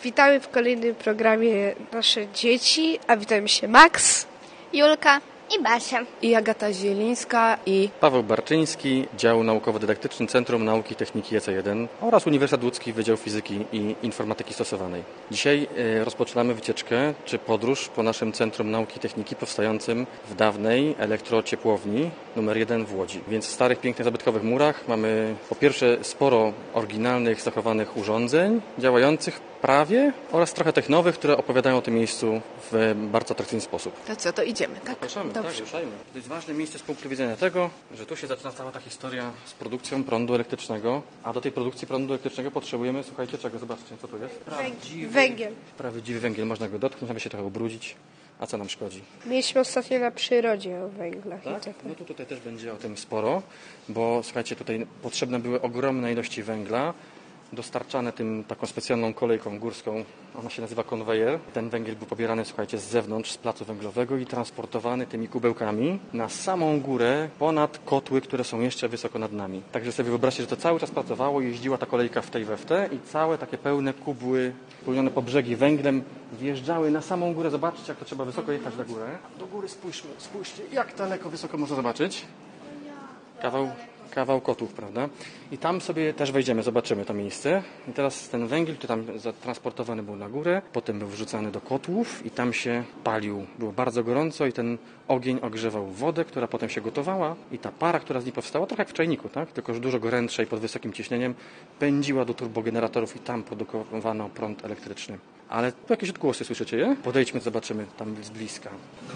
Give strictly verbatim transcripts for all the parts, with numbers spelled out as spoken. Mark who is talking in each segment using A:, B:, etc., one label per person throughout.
A: Witamy w kolejnym programie Nasze Dzieci, a witamy się Max,
B: Julka i Basia.
C: I Agata Zielińska i
D: Paweł Barczyński, Dział Naukowo-Dydaktyczny Centrum Nauki i Techniki E C jeden oraz Uniwersytet Łódzki Wydział Fizyki i Informatyki Stosowanej. Dzisiaj e, rozpoczynamy wycieczkę czy podróż po naszym Centrum Nauki i Techniki powstającym w dawnej elektrociepłowni numer jeden w Łodzi. Więc w starych, pięknych, zabytkowych murach mamy po pierwsze sporo oryginalnych, zachowanych urządzeń działających prawie oraz trochę tych nowych, które opowiadają o tym miejscu w bardzo atrakcyjny sposób.
C: to co, to idziemy, tak?
D: Zapraszamy,
C: Dobrze.
D: tak, ruszajmy. To jest ważne miejsce z punktu widzenia tego, że tu się zaczyna cała ta historia z produkcją prądu elektrycznego, a do tej produkcji prądu elektrycznego potrzebujemy, słuchajcie, czego? Zobaczcie, co tu jest. Prawdziwy,
A: węgiel.
D: Prawdziwy węgiel, można go dotknąć, aby się trochę ubrudzić. A co nam szkodzi?
A: Mieliśmy ostatnio na przyrodzie o węglach.
D: Tak?
A: I tak.
D: No to tutaj też będzie o tym sporo, bo słuchajcie, tutaj potrzebne były ogromne ilości węgla, dostarczane tym taką specjalną kolejką górską, ona się nazywa konwejer. Ten węgiel był pobierany, słuchajcie, z zewnątrz, z placu węglowego i transportowany tymi kubełkami na samą górę, ponad kotły, które są jeszcze wysoko nad nami. Także sobie wyobraźcie, że to cały czas pracowało, jeździła ta kolejka w tej we w te i całe takie pełne kubły, pełnione po brzegi węglem, wjeżdżały na samą górę. Zobaczcie, jak to trzeba wysoko jechać na górę. Do góry spójrzmy, spójrzcie, jak daleko, wysoko można zobaczyć. Kawał Kawał kotłów, prawda? I tam sobie też wejdziemy, zobaczymy to miejsce. I teraz ten węgiel, który tam transportowany był na górę, potem był wrzucany do kotłów i tam się palił. Było bardzo gorąco i ten ogień ogrzewał wodę, która potem się gotowała i ta para, która z niej powstała, trochę jak w czajniku, tak? Tylko już dużo gorętsza i pod wysokim ciśnieniem, pędziła do turbogeneratorów i tam produkowano prąd elektryczny. Ale tu jakieś odgłosy, słyszycie je? Podejdźmy, zobaczymy tam z bliska.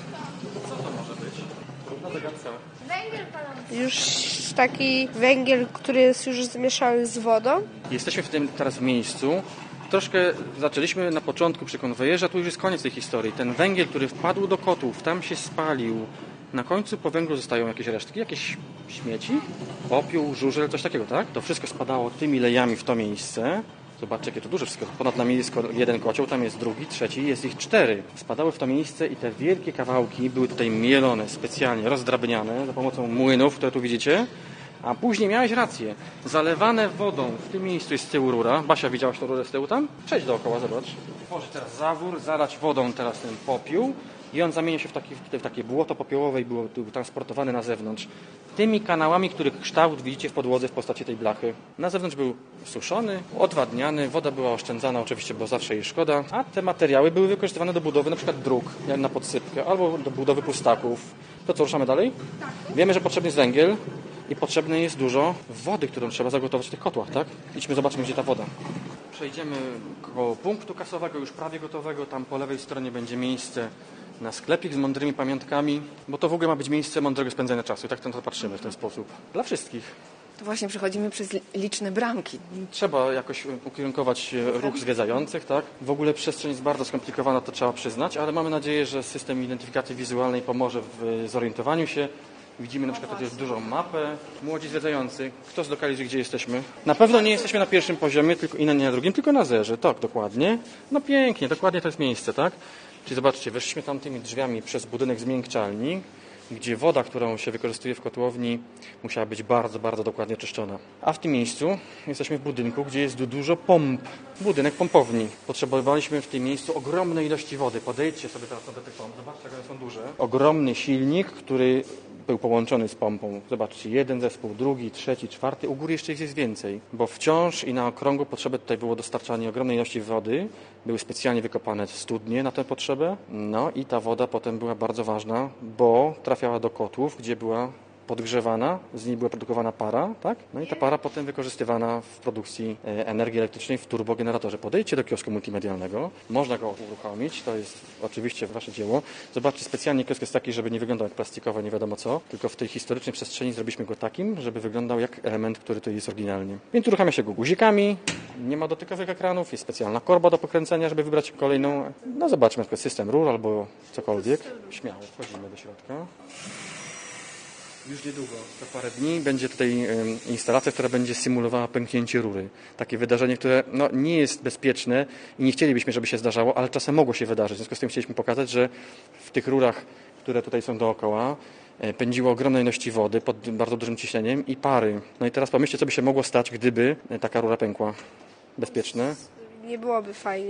D: Co to może być? Trudna zagadka.
B: Węgiel palący.
A: Już taki węgiel, który jest już zmieszany z wodą.
D: Jesteśmy w tym teraz w miejscu. Troszkę zaczęliśmy na początku przy konwejerze, a tu już jest koniec tej historii. Ten węgiel, który wpadł do kotłów, tam się spalił. Na końcu po węglu zostają jakieś resztki, jakieś śmieci, popiół, żużel, coś takiego, tak? To wszystko spadało tymi lejami w to miejsce. Zobaczcie, jakie to duże wszystko. Ponad nami jest jeden kocioł, tam jest drugi, trzeci, jest ich cztery. Spadały w to miejsce i te wielkie kawałki były tutaj mielone, specjalnie rozdrabniane za pomocą młynów, które tu widzicie. A później miałeś rację, zalewane wodą. W tym miejscu jest z tyłu rura. Basia, widziałaś tą rurę z tyłu tam? Przejdź dookoła, zobacz. Tworzy teraz zawór, zalać wodą teraz ten popiół i on zamienia się w, taki, w takie błoto popiołowe i był, był transportowany na zewnątrz. Tymi kanałami, których kształt widzicie w podłodze w postaci tej blachy. Na zewnątrz był suszony, odwadniany, woda była oszczędzana oczywiście, bo zawsze jej szkoda, a te materiały były wykorzystywane do budowy na przykład dróg, jak na podsypkę, albo do budowy pustaków. To co, ruszamy dalej? Wiemy, że potrzebny jest węgiel i potrzebne jest dużo wody, którą trzeba zagotować w tych kotłach, tak? Idźmy, zobaczmy, gdzie ta woda. Przejdziemy koło punktu kasowego, już prawie gotowego. Tam po lewej stronie będzie miejsce na sklepik z mądrymi pamiątkami, bo to w ogóle ma być miejsce mądrego spędzania czasu. I tak na to patrzymy w ten sposób. Dla wszystkich.
C: To właśnie przechodzimy przez liczne bramki.
D: Trzeba jakoś ukierunkować ruch zwiedzających, tak? W ogóle przestrzeń jest bardzo skomplikowana, to trzeba przyznać, ale mamy nadzieję, że system identyfikacji wizualnej pomoże w zorientowaniu się. Widzimy na przykład tutaj dużą mapę. Młodzi zwiedzający. Kto zlokalizuje, gdzie jesteśmy? Na pewno nie jesteśmy na pierwszym poziomie tylko i na nie na drugim, tylko na zerze. Tak, dokładnie. No pięknie, dokładnie to jest miejsce, tak? Czyli zobaczcie, weszliśmy tam tymi drzwiami przez budynek zmiękczalni, gdzie woda, którą się wykorzystuje w kotłowni, musiała być bardzo, bardzo dokładnie czyszczona. A w tym miejscu jesteśmy w budynku, gdzie jest dużo pomp. Budynek pompowni. Potrzebowaliśmy w tym miejscu ogromnej ilości wody. Podejdźcie sobie teraz do tych pomp. Zobaczcie, jak one są duże. Ogromny silnik, który był połączony z pompą. Zobaczcie, jeden zespół, drugi, trzeci, czwarty. U góry jeszcze ich jest więcej, bo wciąż i na okrągło potrzeby tutaj było dostarczanie ogromnej ilości wody. Były specjalnie wykopane studnie na tę potrzebę. No i ta woda potem była bardzo ważna, bo trafiała do kotłów, gdzie była podgrzewana, z niej była produkowana para, tak? No i ta para potem wykorzystywana w produkcji energii elektrycznej w turbogeneratorze. Podejdźcie do kiosku multimedialnego, można go uruchomić, to jest oczywiście wasze dzieło. Zobaczcie, specjalnie kiosk jest taki, żeby nie wyglądał jak plastikowe, nie wiadomo co, tylko w tej historycznej przestrzeni zrobiliśmy go takim, żeby wyglądał jak element, który tu jest oryginalnie. Więc uruchamia się go guzikami, nie ma dotykowych ekranów, jest specjalna korba do pokręcenia, żeby wybrać kolejną. No zobaczmy, na przykład system rur albo cokolwiek. Śmiało wchodzimy do środka. Już niedługo, za parę dni, będzie tutaj instalacja, która będzie symulowała pęknięcie rury. Takie wydarzenie, które no, nie jest bezpieczne i nie chcielibyśmy, żeby się zdarzało, ale czasem mogło się wydarzyć. W związku z tym chcieliśmy pokazać, że w tych rurach, które tutaj są dookoła, pędziło ogromne ilości wody pod bardzo dużym ciśnieniem i pary. No i teraz pomyślcie, co by się mogło stać, gdyby taka rura pękła. Bezpieczne?
A: Nie byłoby fajnie.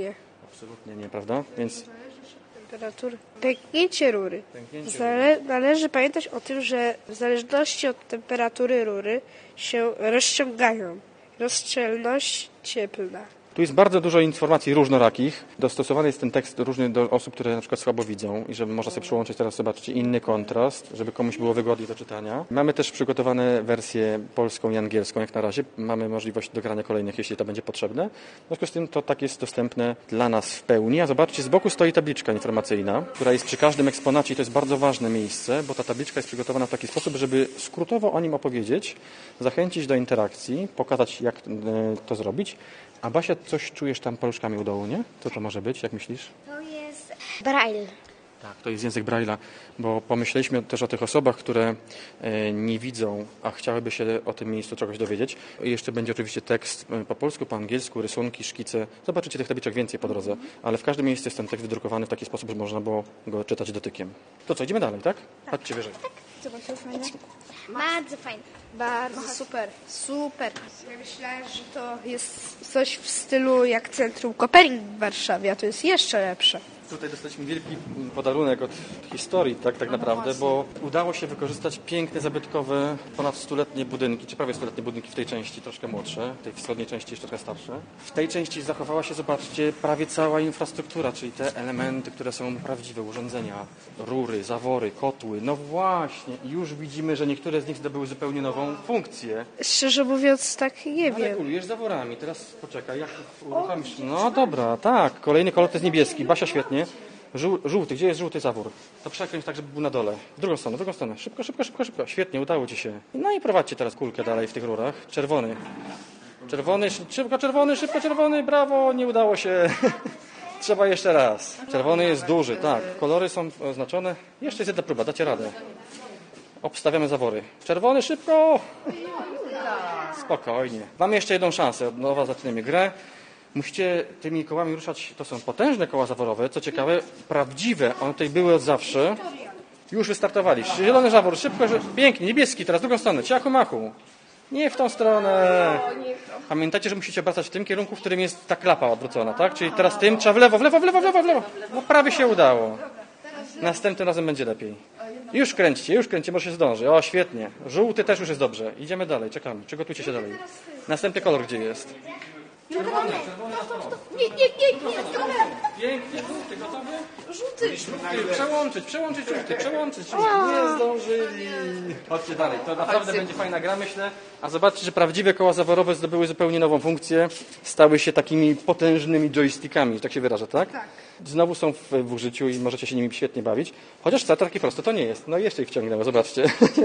D: Absolutnie nie, prawda? Więc
A: Temperatury. Pęknięcie rury.
D: Pęknięcie
A: Zale- należy pamiętać o tym, że w zależności od temperatury rury się rozciągają. Rozszczelność cieplna.
D: tu jest bardzo dużo informacji różnorakich. Dostosowany jest ten tekst różny do osób, które na przykład słabo widzą i żeby można sobie przyłączyć teraz, zobaczcie, inny kontrast, żeby komuś było wygodniej do czytania. Mamy też przygotowane wersję polską i angielską jak na razie. Mamy możliwość dogrania kolejnych, jeśli to będzie potrzebne. W związku z tym to tak jest dostępne dla nas w pełni. A zobaczcie, z boku stoi tabliczka informacyjna, która jest przy każdym eksponacie i to jest bardzo ważne miejsce, bo ta tabliczka jest przygotowana w taki sposób, żeby skrótowo o nim opowiedzieć, zachęcić do interakcji, pokazać jak e, to zrobić. A Basia, coś czujesz tam paluszkami u dołu, nie? Co to może być, jak myślisz?
B: To jest Braille.
D: Tak, to jest język Braille'a, bo pomyśleliśmy też o tych osobach, które e, nie widzą, a chciałyby się o tym miejscu czegoś dowiedzieć. I jeszcze będzie oczywiście tekst e, po polsku, po angielsku, rysunki, szkice. Zobaczycie tych tabliczek więcej po drodze, ale w każdym miejscu jest ten tekst wydrukowany w taki sposób, że można było go czytać dotykiem. To co, idziemy dalej, tak? Chodźcie wyżej.
B: Zobaczcie, fajne. Bardzo fajne.
A: Bardzo super, super. Ja myślałem, że to jest coś w stylu jak Centrum Kopernik w Warszawie, a to jest jeszcze lepsze.
D: Tutaj dostaliśmy wielki podarunek od historii, tak, tak naprawdę, bo udało się wykorzystać piękne, zabytkowe, ponad stuletnie budynki, czy prawie stuletnie budynki w tej części, troszkę młodsze, w tej wschodniej części jeszcze trochę starsze. W tej części zachowała się, zobaczcie, prawie cała infrastruktura, czyli te elementy, które są prawdziwe, urządzenia, rury, zawory, kotły. No właśnie, już widzimy, że niektóre z nich zdobyły zupełnie nową funkcję.
A: Szczerze mówiąc, tak nie
D: Ale
A: wiem.
D: kulujesz zaworami, teraz poczekaj, jak uruchomisz? No dobra, tak, kolejny kolor to jest niebieski, Basia świetnie. Żół, żółty, gdzie jest żółty zawór? To przekręć tak, żeby był na dole. W drugą stronę, w drugą stronę. Szybko, szybko, szybko, szybko. Świetnie, udało ci się. No i prowadźcie teraz kulkę dalej w tych rurach. Czerwony. Czerwony, szybko czerwony, szybko czerwony, brawo, nie udało się. Trzeba jeszcze raz. Czerwony jest duży, tak. Kolory są oznaczone. Jeszcze jest jedna próba, dacie radę. Obstawiamy zawory. Czerwony, szybko! Spokojnie. Mamy jeszcze jedną szansę. Od nowa zaczynamy grę. Musicie tymi kołami ruszać, to są potężne koła zaworowe, co ciekawe, prawdziwe, one tutaj były od zawsze. Już wystartowali. Zielony zawór, szybko, pięknie, niebieski, teraz drugą stronę, ciachu machu. Nie w tą stronę. Pamiętajcie, że musicie obracać w tym kierunku, w którym jest ta klapa odwrócona, tak? Czyli teraz tym trzeba w lewo, w lewo, w lewo, w lewo, w lewo. No prawie się udało. Następnym razem będzie lepiej. Już kręćcie, już kręćcie, może się zdąży. O, świetnie. Żółty też już jest dobrze. Idziemy dalej, czekamy. Przygotujcie się dalej. Następny kolor gdzie jest? Czerwony, czerwony na to.
B: Nie, nie, nie, nie.
D: Pięknie, żółty, gotowy? Żółty. Żółty. Przełączyć, przełączyć żółty, przełączyć. Nie zdążyli. Chodźcie dalej, to naprawdę będzie fajna gra, myślę. A zobaczcie, że prawdziwe koła zaworowe zdobyły zupełnie nową funkcję. Stały się takimi potężnymi joystickami, tak się wyraża, tak? Tak. Znowu są w, w użyciu i możecie się nimi świetnie bawić. Chociaż wcale takie proste to nie jest. No i jeszcze ich wciągnęło, zobaczcie.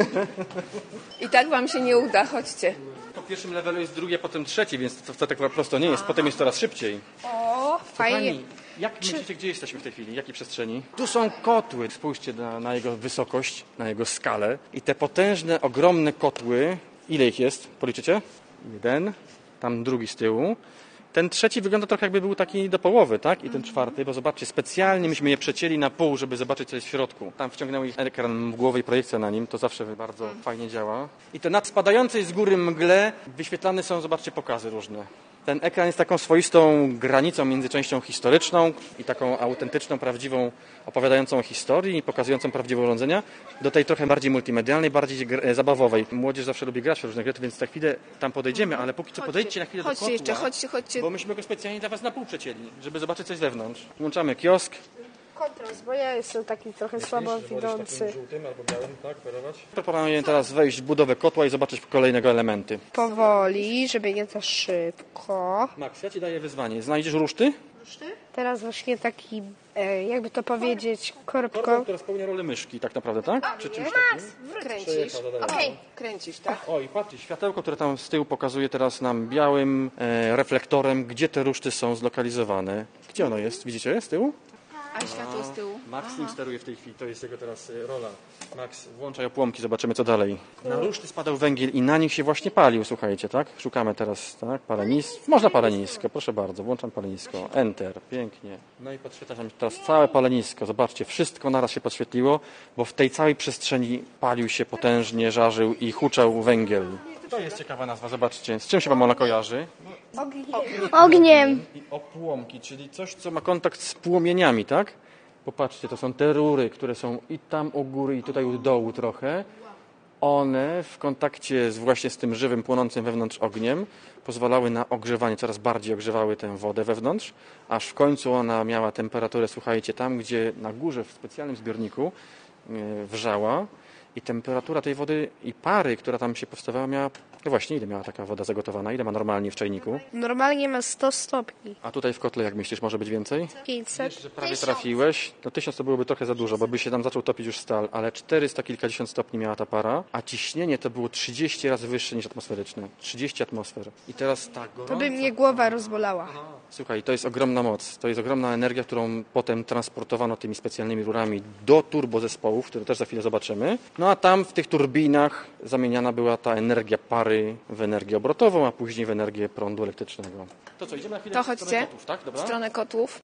C: I tak wam się nie uda, chodźcie.
D: Po pierwszym levelu jest drugi, a potem trzeci, więc to, to tak prosto nie jest. Potem jest coraz szybciej.
A: O, fajnie.
D: Kochani, jak myślicie, gdzie jesteśmy w tej chwili? Jakiej przestrzeni? Tu są kotły. Spójrzcie na, na jego wysokość, na jego skalę. I te potężne, ogromne kotły, ile ich jest? Policzycie? Jeden, tam drugi z tyłu. Ten trzeci wygląda trochę jakby był taki do połowy, tak? I ten czwarty, bo zobaczcie, specjalnie myśmy je przecięli na pół, żeby zobaczyć, co jest w środku. Tam wciągnęły ich ekran mgłowy i projekcja na nim, to zawsze bardzo fajnie działa. I to nad spadającej z góry mgle wyświetlane są, zobaczcie, pokazy różne. Ten ekran jest taką swoistą granicą między częścią historyczną i taką autentyczną, prawdziwą, opowiadającą o historii i pokazującą prawdziwe urządzenia, do tej trochę bardziej multimedialnej, bardziej zabawowej. Młodzież zawsze lubi grać w różne gry, więc za chwilę tam podejdziemy, ale póki co podejdźcie na chwilę do kotła,
C: Chodźcie jeszcze, chodźcie, chodźcie.
D: bo myśmy go specjalnie dla was na pół przecięli, żeby zobaczyć coś z wewnątrz. Włączamy kiosk.
A: Kontrast, bo ja jestem taki trochę słabo widzący.
D: Żółtym albo białym, tak, parować? Proponuję teraz wejść w budowę kotła i zobaczyć kolejnego elementy.
A: Powoli, żeby nie za szybko.
D: Max, ja ci daję wyzwanie. Znajdziesz ruszty?
A: Teraz właśnie taki, e, jakby to powiedzieć,
D: Korbą,
A: korbką.
D: która spełnia rolę myszki, tak naprawdę, tak? Czy czymś takim?
C: Kręcisz.
D: Przejechał do dalej.
C: Okej, kręcisz, tak?
D: O, i patrzcie, światełko, które tam z tyłu pokazuje teraz nam białym e, reflektorem, gdzie te ruszty są zlokalizowane. Gdzie ono jest? Widzicie z tyłu?
C: A światło z tyłu.
D: Max nim steruje w tej chwili, to jest jego teraz e, rola. Max, włączaj opłomki, zobaczymy co dalej. Na ruszty spadał węgiel i na nich się właśnie palił, słuchajcie, tak? Szukamy teraz, tak? Palenisko. Można palenisko, proszę bardzo, włączam palenisko. Enter, pięknie. No i podświetla nam teraz całe palenisko. Zobaczcie, wszystko naraz się podświetliło, bo w tej całej przestrzeni palił się potężnie, żarzył i huczał węgiel. To jest ciekawa nazwa, zobaczcie. Z czym się wam ona kojarzy?
B: Ogniem.
D: I opłomki, czyli coś, co ma kontakt z płomieniami, tak? Popatrzcie, to są te rury, które są i tam u góry, i tutaj u dołu trochę. One w kontakcie z właśnie z tym żywym, płonącym wewnątrz ogniem pozwalały na ogrzewanie, coraz bardziej ogrzewały tę wodę wewnątrz, aż w końcu ona miała temperaturę, słuchajcie, tam gdzie na górze w specjalnym zbiorniku yy, wrzała i temperatura tej wody i pary, która tam się powstawała, miała, no właśnie, ile miała taka woda zagotowana, ile ma normalnie w czajniku?
A: Normalnie ma sto stopni.
D: A tutaj w kotle, jak myślisz, może być więcej?
A: pięćset.
D: Wiesz, że prawie trafiłeś. No tysiąc to byłoby trochę za dużo, bo by się tam zaczął topić już stal, ale czterysta kilkadziesiąt stopni miała ta para, a ciśnienie to było trzydzieści razy wyższe niż atmosferyczne. trzydzieści atmosfer. I teraz tak.
A: To by mnie głowa rozbolała.
D: Słuchaj, to jest ogromna moc. To jest ogromna energia, którą potem transportowano tymi specjalnymi rurami do turbozespołów, które też za chwilę zobaczymy. No a tam w tych turbinach zamieniana była ta energia pary w energię obrotową, a później w energię prądu elektrycznego. To co, idziemy na chwilę
C: To
D: w stronę
C: chodźcie.
D: kotów, tak?
C: W
D: Dobra?
C: stronę kotłów.